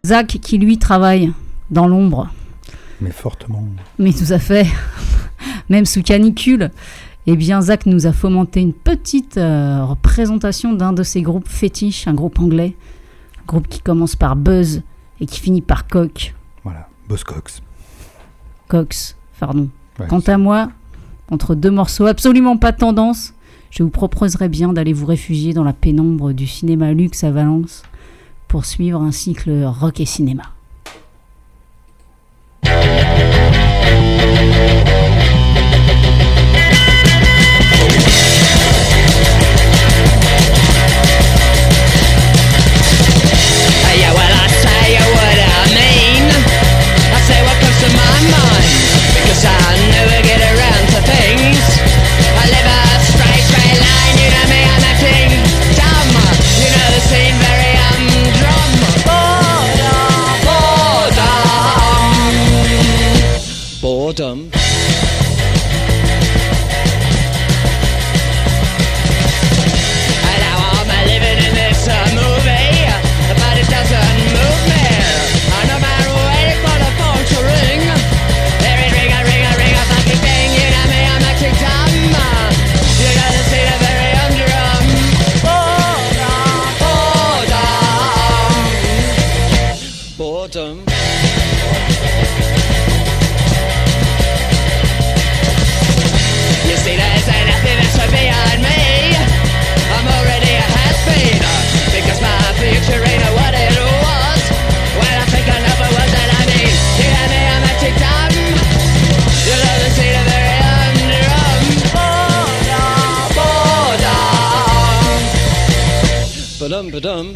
Zach qui lui travaille dans l'ombre. Mais fortement. Mais tout à fait. Même sous canicule. Eh bien, Zach nous a fomenté une petite représentation d'un de ses groupes fétiches, un groupe anglais. Un groupe qui commence par Buzz et qui finit par Cox. Voilà, Buzzcocks. Cox, pardon. Ouais, Quant à moi, entre deux morceaux absolument pas tendance, je vous proposerais bien d'aller vous réfugier dans la pénombre du cinéma luxe à Valence pour suivre un cycle rock et cinéma. Boredom. And now I'm living in this movie, but it doesn't move me. And no matter waiting for the phone to ring, every ring a fucking thing. You know me, I'm acting dumb. You know the scene of very humdrum. Boredom. You see, there's nothing that's so beyond me. I'm already a has-been, because my future ain't what it was. When I think I never was that I mean, you hear me, I'm acting dumb. You know the scene of very humdrum. Boredom. Ba-dum.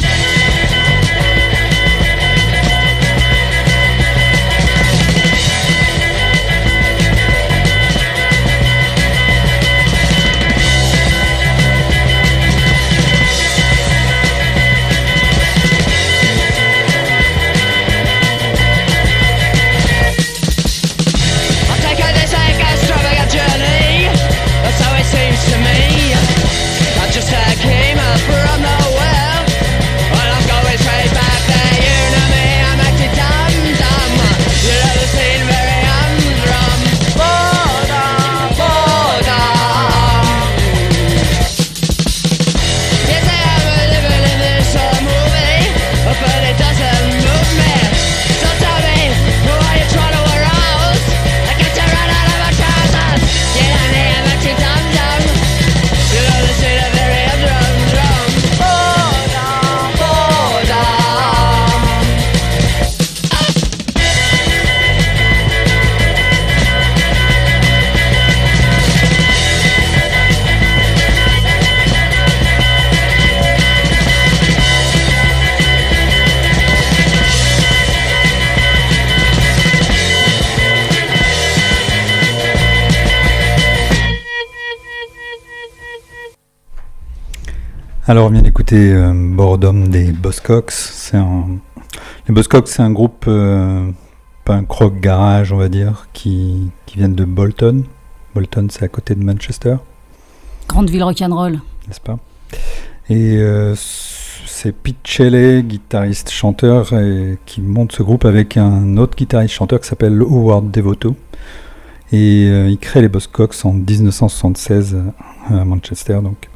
Alors on vient d'écouter Boredom des Buzzcocks. Les Buzzcocks, c'est un groupe punk rock garage, on va dire, qui viennent de Bolton. Bolton, c'est à côté de Manchester. Grande ville rock'n'roll. N'est-ce pas ? Et c'est Pete Shelley, guitariste-chanteur, qui monte ce groupe avec un autre guitariste-chanteur qui s'appelle Howard Devoto. Et il crée les Buzzcocks en 1976 à Manchester, donc.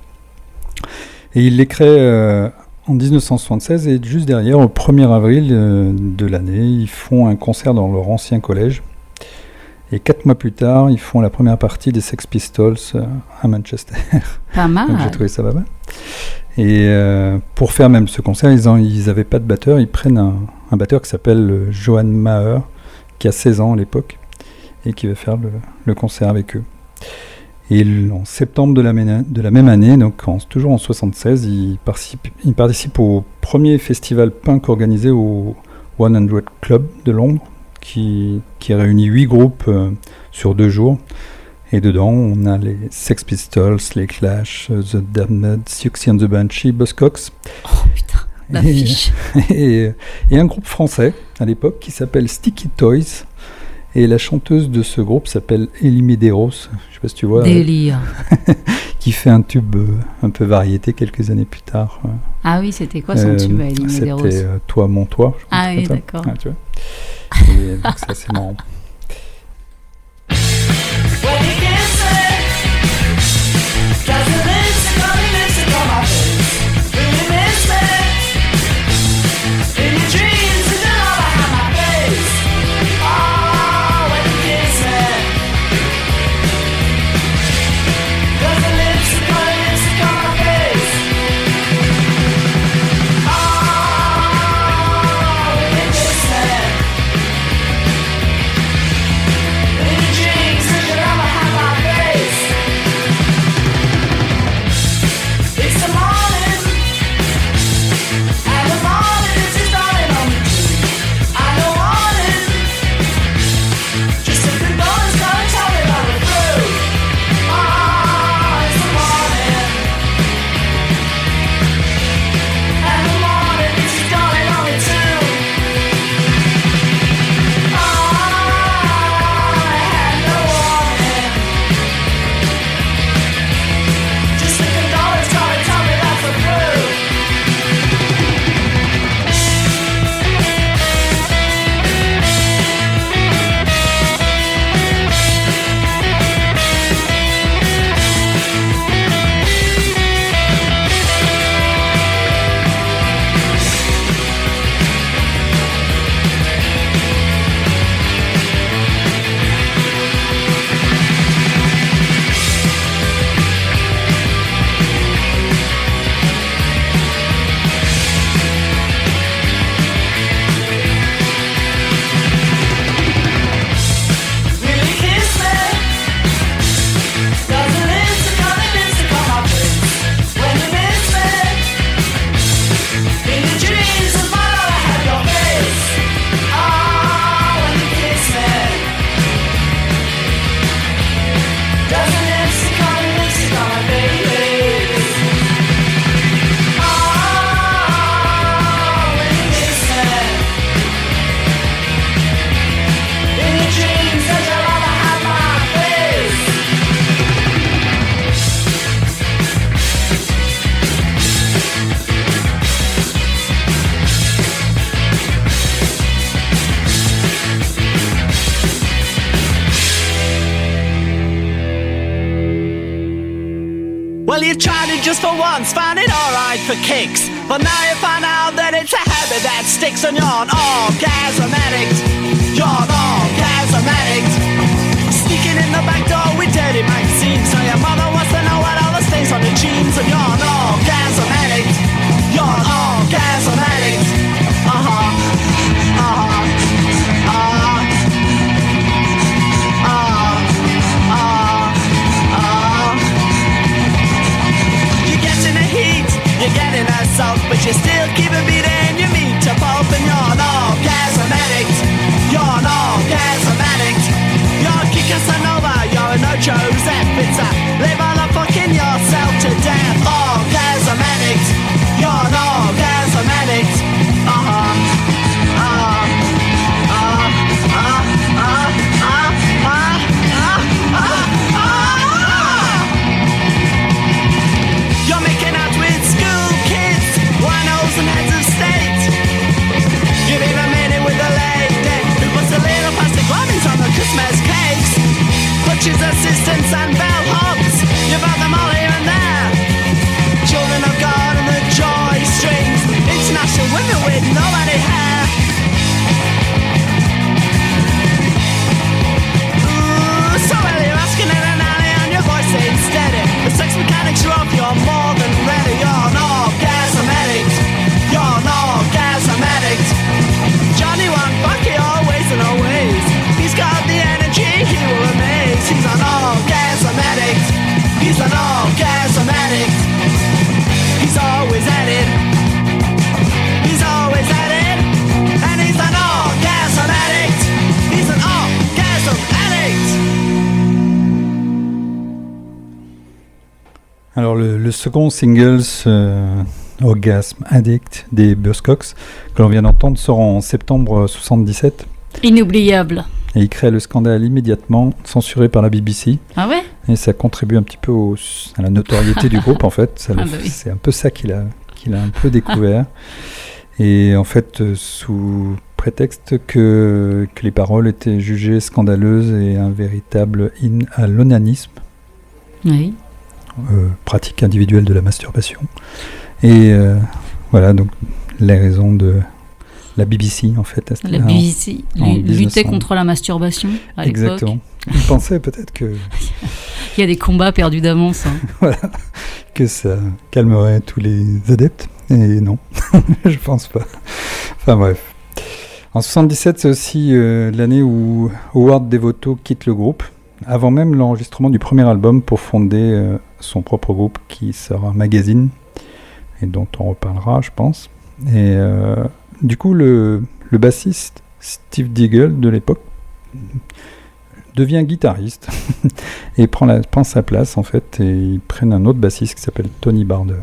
Et il les crée en 1976 et juste derrière, au 1er avril de l'année, ils font un concert dans leur ancien collège. Et 4 mois plus tard, ils font la première partie des Sex Pistols à Manchester. Pas mal. Donc j'ai trouvé ça pas mal. Et pour faire même ce concert, ils n'avaient pas de batteur. Ils prennent un batteur qui s'appelle Johan Maher, qui a 16 ans à l'époque, et qui va faire le concert avec eux. Et en septembre de la même année, donc toujours en 1976, il participe au premier festival punk organisé au 100 Club de Londres, qui réunit 8 groupes sur 2 jours. Et dedans, on a les Sex Pistols, les Clash, The Damned, Siouxsie and the Banshee, Buzzcocks. Oh putain, l'affiche. Et un groupe français à l'époque qui s'appelle Sticky Toys. Et la chanteuse de ce groupe s'appelle Elie Medeiros, je sais pas si tu vois, Délire. qui fait un tube un peu variété quelques années plus tard. Ah oui, c'était quoi son tube à Elie Medeiros? C'était Toi, mon toi. Je crois, Ah oui, comme ça. d'accord. Ah, tu vois. Et donc ça, c'est marrant. When you kiss me, does it lipstick on my face? Will you miss me? In your dreams, and you'll never have my face. Oh, when you kiss me, does it lipstick on my face? Oh, when you kiss me, in your dreams, and you'll never have my face. It's the morning, and the morning is just dawning on me too. I don't want it, just a good bonus gonna tell me that we're through. Oh, it's the morning, and the morning is just dawning on me too. Oh, I had no warning, just a good bonus gonna tell me that we're through. Will you kiss me? Does it lipstick on my face? When you miss me, in your dreams and my love I have your face. Oh, when you kiss me, does it lipstick on my face? Oh, when you kiss me, in your dreams and your love I have my face. Well, you tried it just for once, found it alright for kicks. But now you find out that it's a habit that sticks, and you're an orgasm addict. You're an orgasm addict. Sneaking in the back door with dirty magazines. So your mother wants to know what all the stains on your jeans. And you're an orgasm addict. You're an orgasm addict. Uh-huh. Uh-huh. You get in the heat, you're getting assault, but you still keep a beating your meat to pulp, and you're an orgasm addict. You're an orgasm addict. You're a Casanova, you're a no Joseph. It's a live on a fucking yourself to death. Orgasm addict. You're an orgasm addict. You're making out with school kids, winos and heads of state. You've even made it with a lady who puts a little plastic bombings on the Christmas cakes. Butchers, assistants and bellhops, you've had them all here and there. Children of God and the joy strings, international women with nobody hair. Ooh, so well you're asking in an alley and your voice ain't steady. The sex mechanics are up, you're more than ready. You're an orgasm addict. You're an orgasm addict. Johnny won't fuck you always and always. He's got the energy, he will amaze. He's an orgasm addict. He's an orgasm addict. He's always at it. He's always at it. And he's an orgasm addict. He's an orgasm addict. Alors le second single, Orgasm Addict des Buzzcocks, que l'on vient d'entendre, sort en septembre 77. Inoubliable. Et il crée le scandale immédiatement, censuré par la BBC. Ah ouais? Et ça contribue un petit peu à la notoriété du groupe, en fait. C'est un peu ça qu'il a un peu découvert. Et en fait, sous prétexte que les paroles étaient jugées scandaleuses et un véritable hymne à l'onanisme, Oui. pratique individuelle de la masturbation. Et voilà, donc les raisons de la BBC, en fait. La BBC luttait contre la masturbation à l'époque. Exactement. Il pensait peut-être que... Il y a des combats perdus d'avance. Hein. Voilà, que ça calmerait tous les adeptes. Et non, je pense pas. Enfin bref. En 77, c'est aussi l'année où Howard Devoto quitte le groupe, avant même l'enregistrement du premier album pour fonder son propre groupe qui sera Magazine, et dont on reparlera, je pense. Et du coup, le bassiste Steve Diggle de l'époque devient guitariste et prend sa place en fait, et ils prennent un autre bassiste qui s'appelle Tony Barder.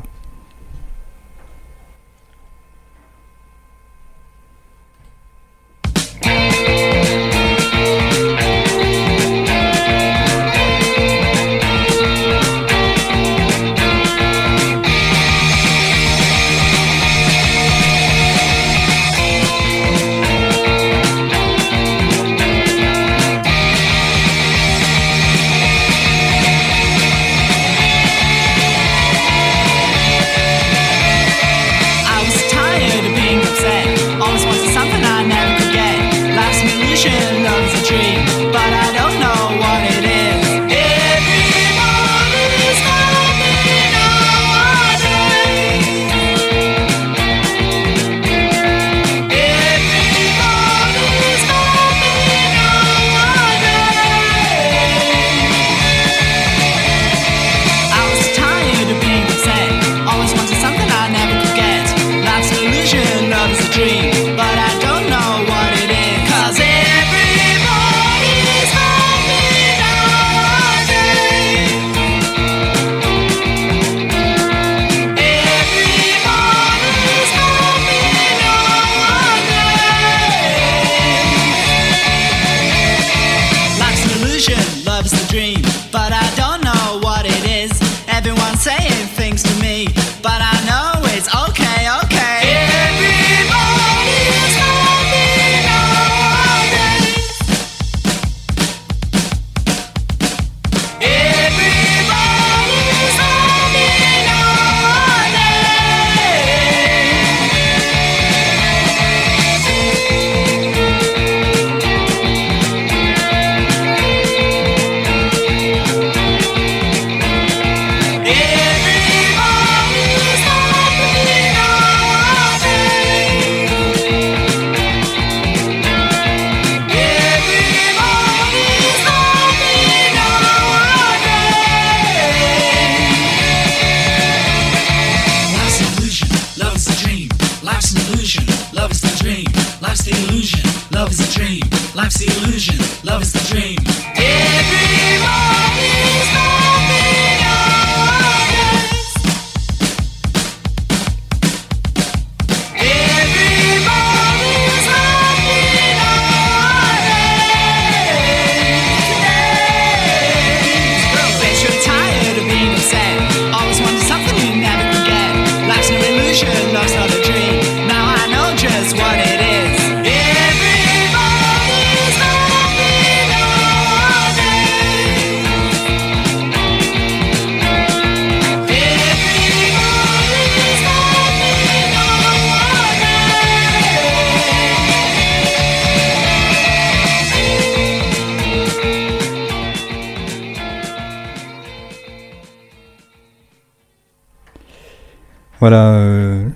Voilà,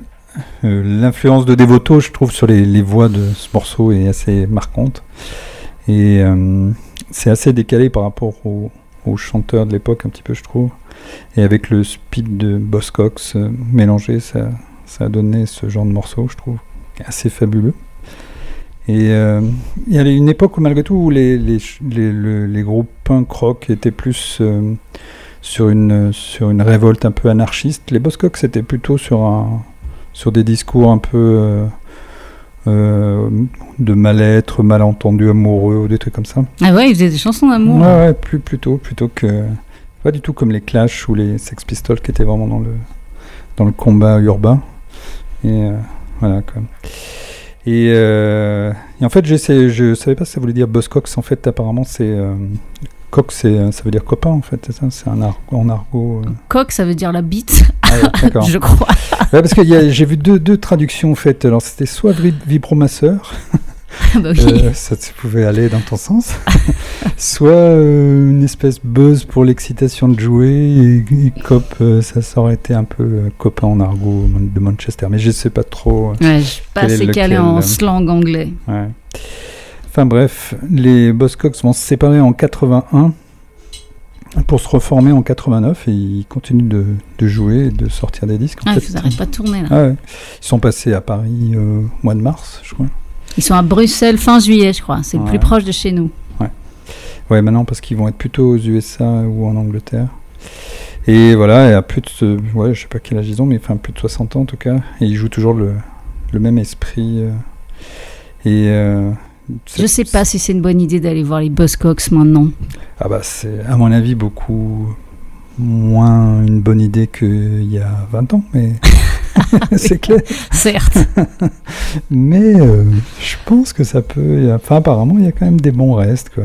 l'influence de Devoto, je trouve, sur les voix de ce morceau est assez marquante. Et c'est assez décalé par rapport aux chanteurs de l'époque, un petit peu, je trouve. Et avec le speed de Buzzcocks mélangé, ça a donné ce genre de morceau, je trouve, assez fabuleux. Et il y a une époque, malgré tout, où les groupes punk rock étaient plus... sur une révolte un peu anarchiste. Les Buzzcocks, c'était plutôt sur des discours un peu de mal-être, malentendus amoureux ou des trucs comme ça. Ah ouais, ils faisaient des chansons d'amour. Ouais, plutôt que... Pas du tout comme les Clash ou les Sex Pistols qui étaient vraiment dans le combat urbain. Et voilà quoi. Et en fait, je savais pas si ça voulait dire Buzzcocks. En fait, apparemment, c'est... Coq, ça veut dire copain, en fait, c'est ça. C'est en argot. Coq, ça veut dire la bite, Ah ouais, d'accord. je crois. Ouais, parce que j'ai vu deux traductions faites. Alors, c'était soit vibromasseur, Bah oui. ça pouvait aller dans ton sens, soit une espèce buzz pour l'excitation de jouer, et cop, ça aurait été un peu copain en argot de Manchester. Mais je sais pas trop. Ouais, je suis pas quel est assez calé lequel, en slang anglais. Ouais. Enfin bref, les Buzzcocks vont se séparer en 81 pour se reformer en 89 et ils continuent de jouer et de sortir des disques. Ah, ils n'arrêtent pas de tourner là. Ah ouais. Ils sont passés à Paris au mois de mars, je crois. Ils sont à Bruxelles fin juillet, je crois. C'est le Ouais. plus proche de chez nous. Ouais, maintenant parce qu'ils vont être plutôt aux USA ou en Angleterre. Et voilà, et à plus de... Ouais, je sais pas quel âge ils ont, mais enfin plus de 60 ans en tout cas. Et ils jouent toujours le même esprit. Je sais pas si c'est une bonne idée d'aller voir les Buzzcocks maintenant. Ah bah c'est à mon avis beaucoup moins une bonne idée qu'il y a 20 ans, mais c'est clair. Certes. Mais je pense que ça peut... Enfin apparemment il y a quand même des bons restes quoi.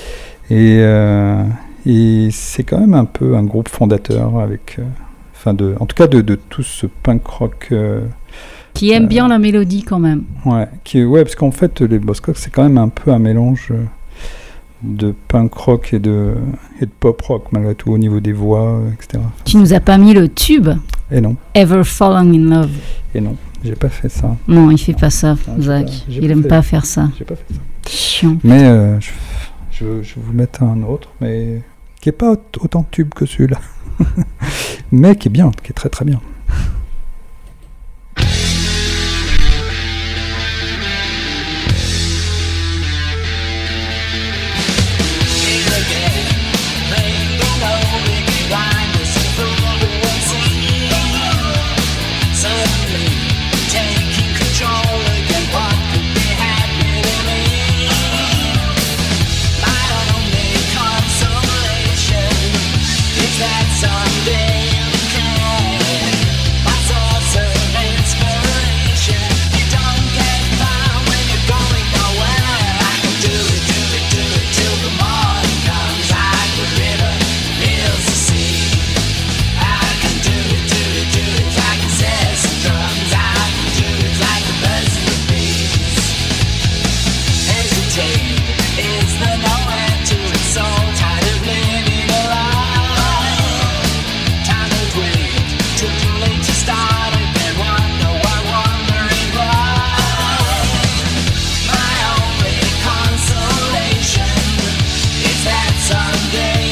Et c'est quand même un peu un groupe fondateur avec... en tout cas de tout ce punk rock... Qui aime bien la mélodie quand même. Ouais, parce qu'en fait, les Buzzcocks, c'est quand même un peu un mélange de punk rock et de pop rock, malgré tout, au niveau des voix, etc. Tu nous as pas mis le tube Et non, Ever Fallen in Love. j'ai pas fait ça. Non, il fait pas ça, Ah, Zach. j'ai Il pas aime fait. pas faire ça. J'ai pas fait ça. Chiant. Mais je vais vous mettre un autre, mais qui est pas autant tube que celui-là. Mais qui est bien, qui est très très bien. Someday